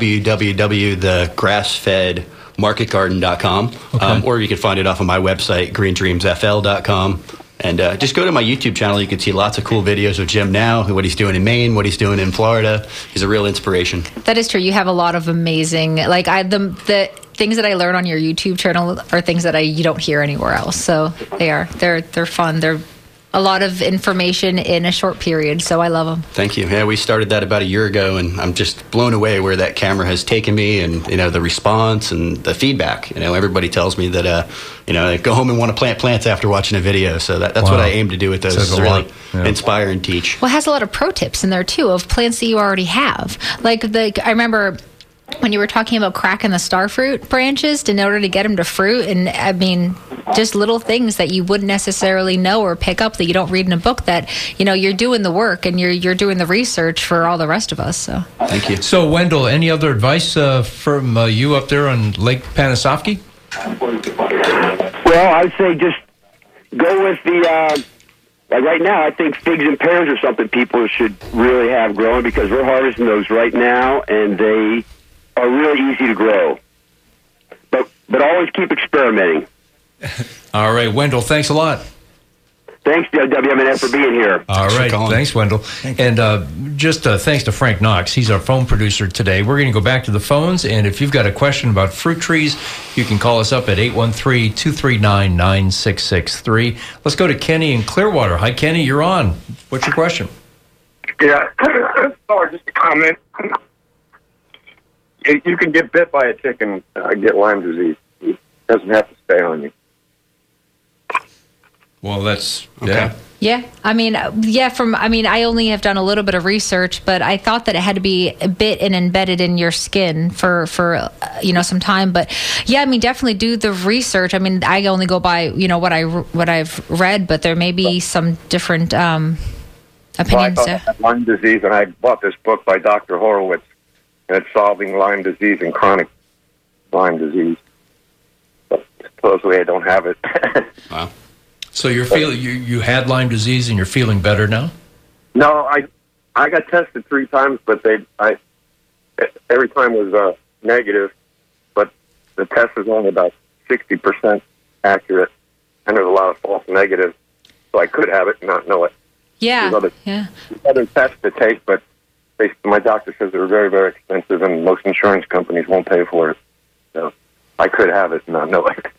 A: www.thegrassfedmarketgarden.com, or you can find it off of my website, greendreamsfl.com. And just go to my YouTube channel. You can see lots of cool videos of Jim now, what he's doing in Maine, what he's doing in Florida. He's a real inspiration.
E: That is true. You have a lot of amazing, things that I learn on your YouTube channel are things that you don't hear anywhere else. So they're fun. They're a lot of information in a short period, so I love them.
A: Thank you. Yeah, we started that about a year ago, and I'm just blown away where that camera has taken me, and the response and the feedback. Everybody tells me that they go home and want to plant plants after watching a video. So that's what I aim to do with those. Is really inspire and teach.
E: Well, it has a lot of pro tips in there too of plants that you already have. Like I remember when you were talking about cracking the starfruit branches in order to get them to fruit, and I mean, just little things that you wouldn't necessarily know or pick up that you don't read in a book, that you're doing the work and you're doing the research for all the rest of us. So
A: thank you.
B: So Wendell, any other advice from you up there on Lake Panasoffkee?
J: Well, I'd say just go with the. Like right now, I think figs and pears are something people should really have growing, because we're harvesting those right now, and they are really easy to grow. But always keep experimenting.
B: All right, Wendell, thanks a lot.
J: Thanks, WMNF, for being here.
B: All right, thanks, Wendell. And just thanks to Frank Knox. He's our phone producer today. We're going to go back to the phones, and if you've got a question about fruit trees, you can call us up at 813-239-9663. Let's go to Kenny in Clearwater. Hi, Kenny, you're on. What's your question?
K: Yeah, or just a comment. You can get bit by a tick and get Lyme disease. It doesn't have to stay on you.
B: Well, that's
A: okay.
E: Yeah, I mean, I only have done a little bit of research, but I thought that it had to be bit and embedded in your skin for some time. But yeah, I mean, definitely do the research. I mean, I only go by what I've read, but there may be some different opinions.
K: Well, I thought I had Lyme disease, and I bought this book by Dr. Horowitz, and it's Solving Lyme Disease and Chronic Lyme Disease. But supposedly I don't have it.
A: Wow.
B: So you're you had Lyme disease and you're feeling better now?
K: No, I got tested 3 times, but every time was negative. But the test is only about 60% accurate, and there's a lot of false negatives. So I could have it and not know it.
E: Yeah.
K: There's other tests to take, but my doctor says they're very, very expensive, and most insurance companies won't pay for it. So I could have it and not know it.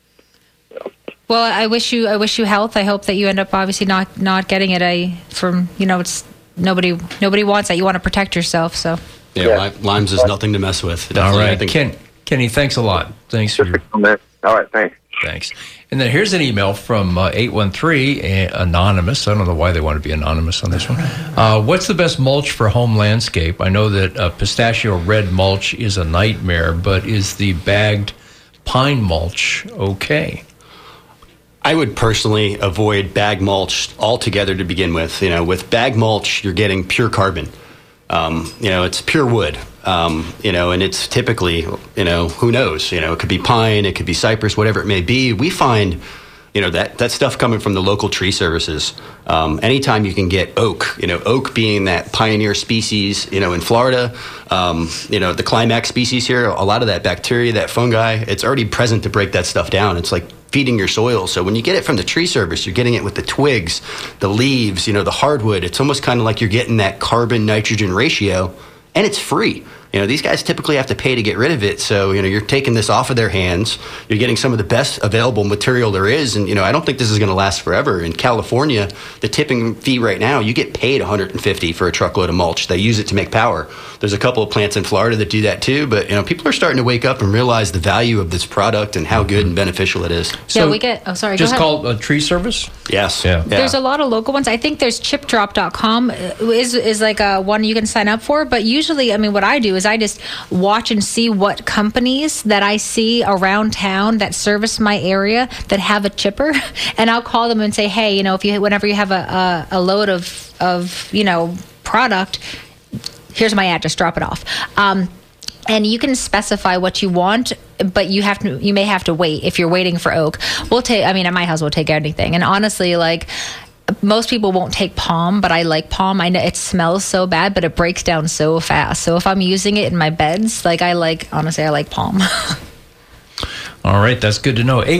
E: Well, I wish you health. I hope that you end up obviously not getting it. It's nobody wants that. You want to protect yourself. So
A: yeah. Lyme's is nothing to mess with.
B: Definitely. All right, Kenny, thanks a lot. Thanks for your
K: comment. All right, thanks.
B: Thanks. And then here's an email from 813 anonymous. I don't know why they want to be anonymous on this one. What's the best mulch for home landscape? I know that pistachio red mulch is a nightmare, but is the bagged pine mulch okay?
A: I would personally avoid bag mulch altogether to begin with. With bag mulch, you're getting pure carbon. It's pure wood. And it's typically, who knows? It could be pine, it could be cypress, whatever it may be. We find, that stuff coming from the local tree services. Anytime you can get oak, oak being that pioneer species, in Florida, the climax species here, a lot of that bacteria, that fungi, it's already present to break that stuff down. It's like feeding your soil. So when you get it from the tree service, you're getting it with the twigs, the leaves, the hardwood. It's almost kind of like you're getting that carbon nitrogen ratio, and it's free. These guys typically have to pay to get rid of it. So, you're taking this off of their hands. You're getting some of the best available material there is. And, I don't think this is going to last forever. In California, the tipping fee right now, you get paid $150 for a truckload of mulch. They use it to make power. There's a couple of plants in Florida that do that too. But, people are starting to wake up and realize the value of this product and how good and beneficial it is.
E: So we get,
B: just called a tree service?
A: Yes.
B: Yeah.
E: There's a lot of local ones. I think there's chipdrop.com is like a one you can sign up for. But usually, what I do is I just watch and see what companies that I see around town that service my area that have a chipper, and I'll call them and say, hey, whenever you have a load of product, here's my address, drop it off. And you can specify what you want, but you may have to wait. If you're waiting for oak, at my house we'll take anything. And honestly, most people won't take palm, but I like palm. I know it smells so bad, but it breaks down so fast. So if I'm using it in my beds, I like palm.
B: All right, that's good to know.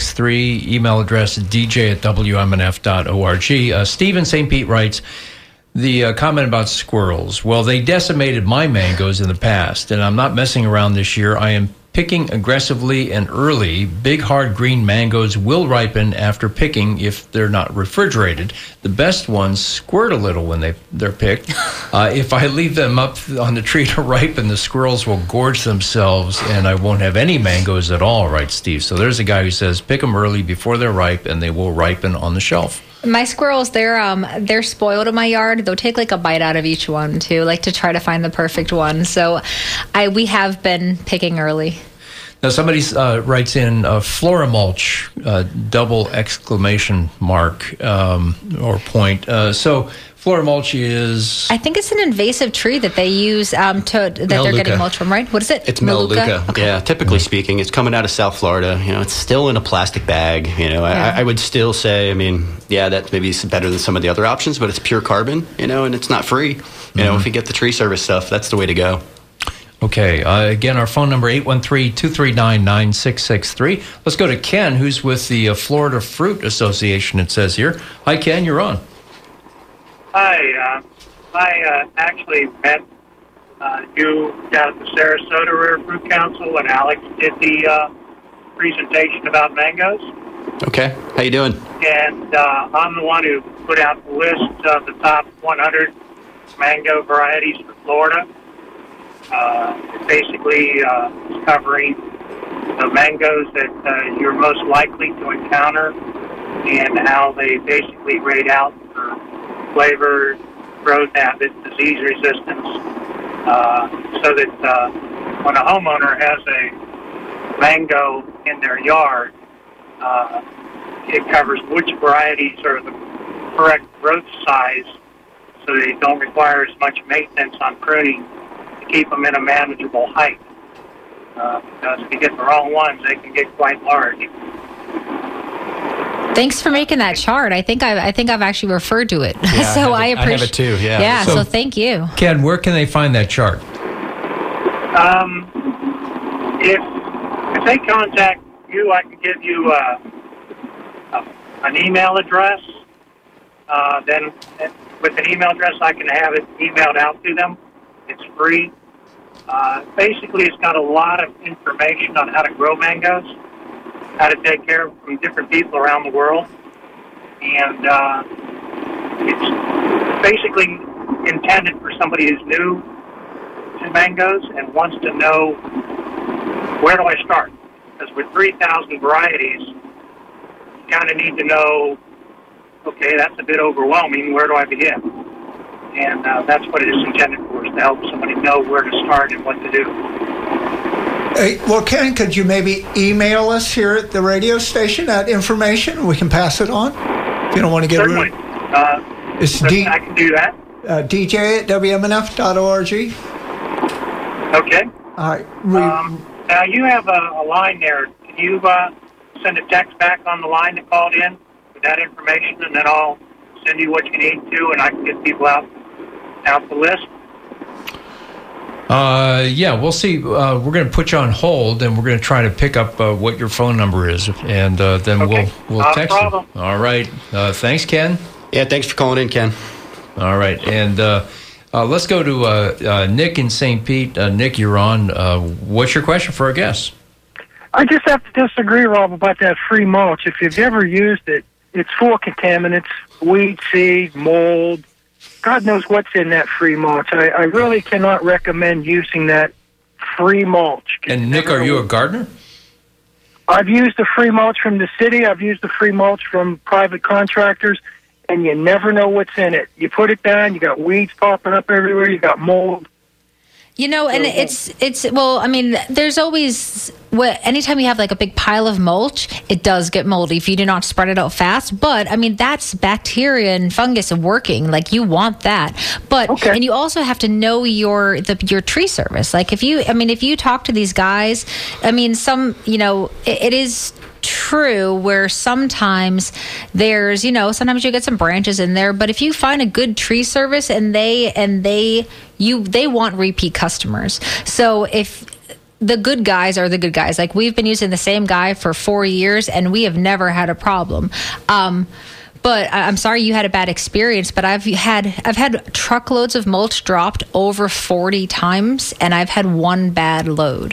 B: 813-239-9663, email address dj@wmnf.org. Steve in St. Pete writes, The comment about squirrels. Well, they decimated my mangoes in the past, and I'm not messing around this year. I am picking aggressively and early. Big, hard green mangoes will ripen after picking if they're not refrigerated. The best ones squirt a little when they're picked. If I leave them up on the tree to ripen, the squirrels will gorge themselves, and I won't have any mangoes at all, writes Steve. So there's a guy who says pick them early before they're ripe, and they will ripen on the shelf.
E: My squirrels, they're spoiled in my yard. They'll take like a bite out of each one too, like to try to find the perfect one. So we have been picking early.
B: Now somebody writes in Floramulch, double exclamation mark or point. So Floramulch is...
E: I think it's an invasive tree that they use that they're getting mulch from, right? What is it?
A: It's Melaleuca. Okay. Yeah, typically speaking, it's coming out of South Florida. You know, it's still in a plastic bag. You know, I would still say, I mean, yeah, that maybe is better than some of the other options, but it's pure carbon, you know, and it's not free. You know, if you get the tree service stuff, that's the way to go.
B: Okay. Again, our phone number, 813-239-9663. Let's go to Ken, who's with the Florida Fruit Association, it says here. Hi, Ken, you're on.
L: Hi. I actually met you down at the Sarasota Rare Fruit Council when Alex did the presentation about mangoes.
A: Okay. How you doing?
L: And I'm the one who put out the list of the top 100 mango varieties for Florida. Basically covering the mangoes that you're most likely to encounter and how they basically rate out for flavor, growth habit, disease resistance, so that when a homeowner has a mango in their yard, it covers which varieties are the correct growth size so they don't require as much maintenance on pruning to keep them in a manageable height. Because if you get the wrong ones, they can get quite large.
E: Thanks for making that chart. I think I've actually referred to it.
A: Yeah,
E: so
A: I have it too. Yeah.
E: Yeah. So thank you,
B: Ken. Where can they find that chart?
L: If they contact you, I can give you an email address. Then with an email address, I can have it emailed out to them. It's free. Basically, it's got a lot of information on how to grow mangoes, how to take care of them from different people around the world. And it's basically intended for somebody who's new to mangoes and wants to know, where do I start? Because with 3,000 varieties, you kind of need to know, okay, that's a bit overwhelming. Where do I begin? And that's what it is intended for, is to help somebody know where to start and what to do.
C: Well, Ken, could you maybe email us here at the radio station that information? We can pass it on if you don't want to get
L: Certainly. I can do that.
C: DJ@WMNF.org.
L: Okay.
C: All right.
L: Now, you have a line there. Can you send a text back on the line that called in with that information, and then I'll send you what you need to, and I can get people out the list?
B: Yeah, we'll see. We're going to put you on hold, and we're going to try to pick up what your phone number is, and then
L: okay.
B: we'll text you. All right. Thanks, Ken.
A: Yeah, thanks for calling in, Ken.
B: All right, and let's go to Nick in St. Pete. Nick, you're on. What's your question for our guests?
M: I just have to disagree, Rob, about that free mulch. If you've ever used it, it's full of contaminants, weed seed, mold. God knows what's in that free mulch. I really cannot recommend using that free mulch.
B: And Nick, are you a gardener?
M: I've used the free mulch from the city. I've used the free mulch from private contractors, and you never know what's in it. You put it down, you got weeds popping up everywhere, you got mold.
E: You know, and it's well, I mean, there's always, anytime you have like a big pile of mulch, it does get moldy if you do not spread it out fast. But I mean, that's bacteria and fungus working. Like, you want that. But
M: okay.
E: And you also have to know your tree service. Like, if you talk to these guys, I mean, it is true where sometimes there's, sometimes you get some branches in there, but if you find a good tree service and they want repeat customers. So if the good guys are the good guys, like we've been using the same guy for 4 years and we have never had a problem. But I'm sorry you had a bad experience, but I've had truckloads of mulch dropped over 40 times, and I've had one bad load.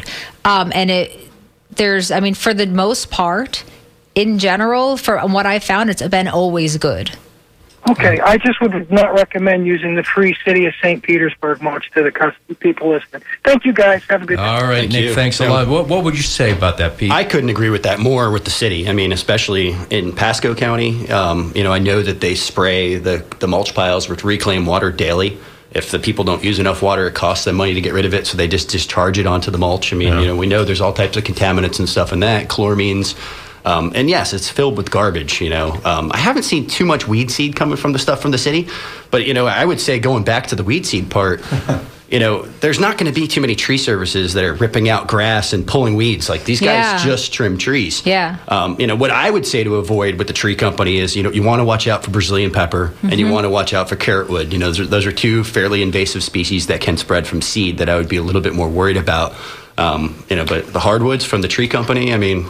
E: For the most part, in general, for what I found, it's been always good.
M: Okay, I just would not recommend using the free City of St. Petersburg mulch to the people listening. Thank you, guys. Have a good day.
B: All right, Nick, thanks a lot. What would you say about that, Pete?
A: I couldn't agree with that more with the city. I mean, especially in Pasco County. I know that they spray the mulch piles with reclaimed water daily. If the people don't use enough water, it costs them money to get rid of it, so they just discharge it onto the mulch. I mean, we know there's all types of contaminants and stuff in that, chloramines. And yes, it's filled with garbage, I haven't seen too much weed seed coming from the stuff from the city. But, I would say going back to the weed seed part, there's not going to be too many tree services that are ripping out grass and pulling weeds. Like these guys just trim trees.
E: Yeah.
A: What I would say to avoid with the tree company is, you want to watch out for Brazilian pepper and you want to watch out for carrot wood. Those are two fairly invasive species that can spread from seed that I would be a little bit more worried about. But the hardwoods from the tree company,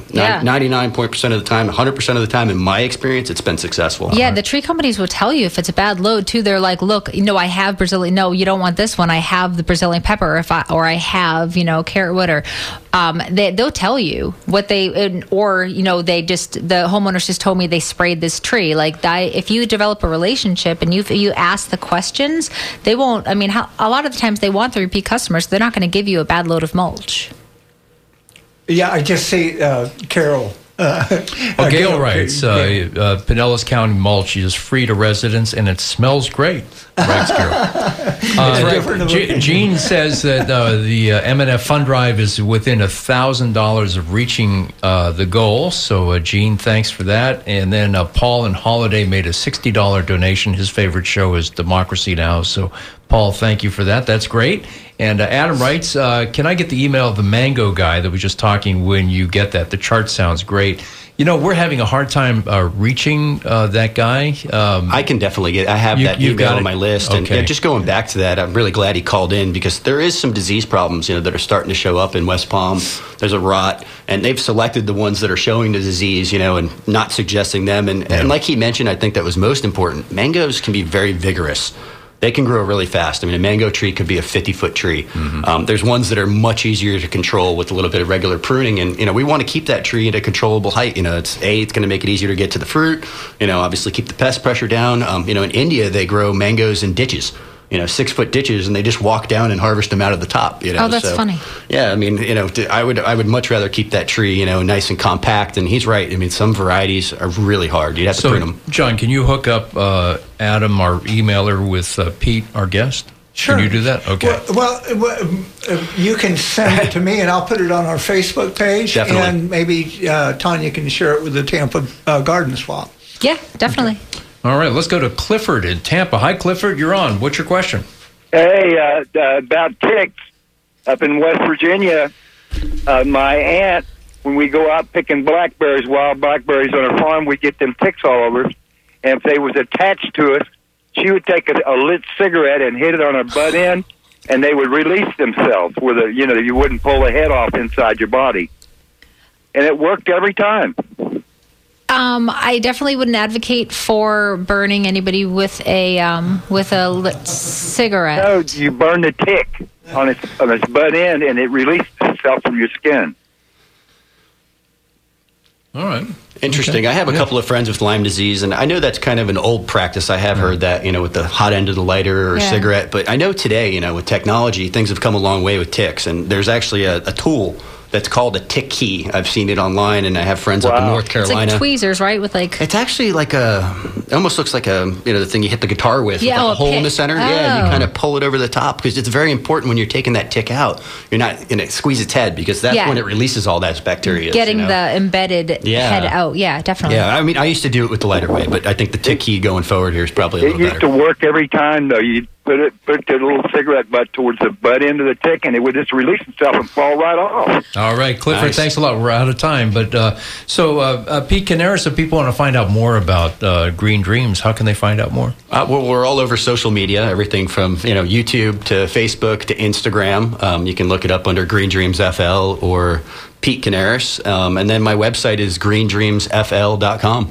A: 99% of the time, 100% of the time, in my experience, it's been successful.
E: Yeah, the tree companies will tell you if it's a bad load too. They're like, look, I have Brazilian. No, you don't want this one. I have the Brazilian pepper, or I have, carrot wood, or they'll tell you what they, the homeowners just told me they sprayed this tree. Like if you develop a relationship and you ask the questions, they won't. A lot of the times they want the repeat customers. So they're not going to give you a bad load of mulch.
C: Yeah, I just see Carol.
B: Gail writes, Pinellas County mulch is free to residents and it smells great. Writes Carol. Gene says that the M&F Fund Drive is within $1,000 of reaching the goal. So, Gene, thanks for that. And then Paul and Holiday made a $60 donation. His favorite show is Democracy Now! So, Paul, thank you for that. That's great. And Adam writes, can I get the email of the mango guy that was just talking when you get that? The chart sounds great. We're having a hard time reaching that guy.
A: I can definitely I have that email on my list.
B: Okay.
A: And just going back to that, I'm really glad he called in because there is some disease problems, that are starting to show up in West Palm. There's a rot, and they've selected the ones that are showing the disease, and not suggesting them. And like he mentioned, I think that was most important. Mangoes can be very vigorous. They can grow really fast. A mango tree could be a 50-foot tree. Mm-hmm. There's ones that are much easier to control with a little bit of regular pruning, and we want to keep that tree at a controllable height. It's going to make it easier to get to the fruit. Obviously keep the pest pressure down. In India they grow mangoes in ditches. 6-foot ditches, and they just walk down and harvest them out of the top.
E: Oh, that's funny.
A: Yeah, I would much rather keep that tree, nice and compact. And he's right. Some varieties are really hard. You'd have to prune them.
B: John, can you hook up Adam, our emailer, with Pete, our guest?
C: Sure.
B: Can you do that? Okay.
C: Well, you can send it to me, and I'll put it on our Facebook page.
A: Definitely.
C: And maybe Tanya can share it with the Tampa Garden Swap.
E: Yeah, definitely.
B: Okay. All right, let's go to Clifford in Tampa. Hi, Clifford, you're on. What's your question?
N: Hey, about ticks up in West Virginia. My aunt, when we go out picking blackberries, wild blackberries on her farm, we get them ticks all over. And if they was attached to us, she would take a lit cigarette and hit it on her butt end, and they would release themselves where you wouldn't pull the head off inside your body. And it worked every time.
E: I definitely wouldn't advocate for burning anybody with a lit cigarette.
N: No, you burn the tick on its butt end, and it releases itself from your skin.
B: All right.
A: Interesting. Okay. I have a couple of friends with Lyme disease, and I know that's kind of an old practice. I have heard that, with the hot end of the lighter or cigarette. But I know today, with technology, things have come a long way with ticks, and there's actually a tool that's called a tick key. I've seen it online, and I have friends up in North Carolina.
E: It's like tweezers, right?
A: It's actually like it almost looks like the thing you hit the guitar with a hole in the center. Oh. Yeah, and you kind of pull it over the top because it's very important when you're taking that tick out. You're not squeeze its head because that's when it releases all that bacteria.
E: Getting the embedded head out. Yeah, definitely.
A: Yeah, I used to do it with the lighter way, but I think the tick key going forward here is probably a little better.
N: It used to work every time, though. You put the little cigarette butt towards the butt end of the tick, and it would just release itself and fall right off.
B: All right, Clifford, thanks a lot. We're out of time. But so, Pete Canaris, if people want to find out more about Green Dreams, how can they find out more?
A: Well, we're all over social media, everything from YouTube to Facebook to Instagram. You can look it up under Green Dreams FL or Pete Canaris. And then my website is greendreamsfl.com.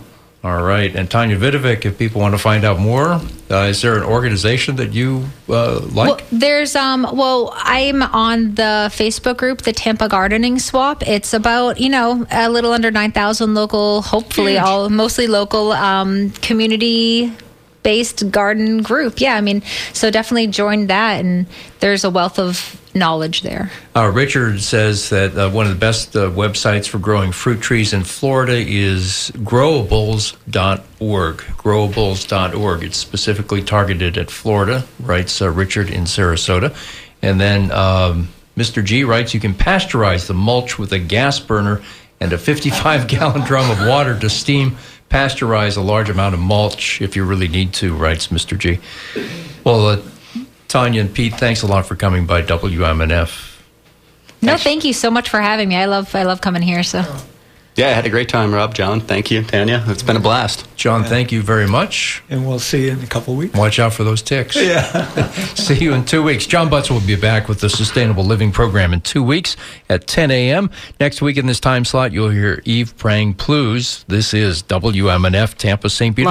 B: All right. And Tanya Vidovic, if people want to find out more, is there an organization that you like?
E: Well, there's I'm on the Facebook group, the Tampa Gardening Swap. It's about, a little under 9,000 local, hopefully all mostly local community-based garden group. Yeah, so definitely join that, and there's a wealth of knowledge there.
B: Richard says that one of the best websites for growing fruit trees in Florida is growables.org. Growables.org. It's specifically targeted at Florida, writes Richard in Sarasota. And then Mr. G writes, you can pasteurize the mulch with a gas burner and a 55-gallon drum of water to steam pasteurize a large amount of mulch if you really need to, writes Mr. G. Well, Tanya and Pete, thanks a lot for coming by WMNF.
E: No, thank you so much for having me. I love coming here. So.
A: Yeah, I had a great time, Rob, John. Thank you, Tanya. It's been a blast.
B: John, thank you very much.
C: And we'll see you in a couple weeks.
B: Watch out for those ticks.
C: Yeah.
B: See you in 2 weeks. John Butts will be back with the Sustainable Living Program in 2 weeks at 10 a.m. Next week in this time slot, you'll hear Eve Prang Plews. This is WMNF Tampa St. Petersburg.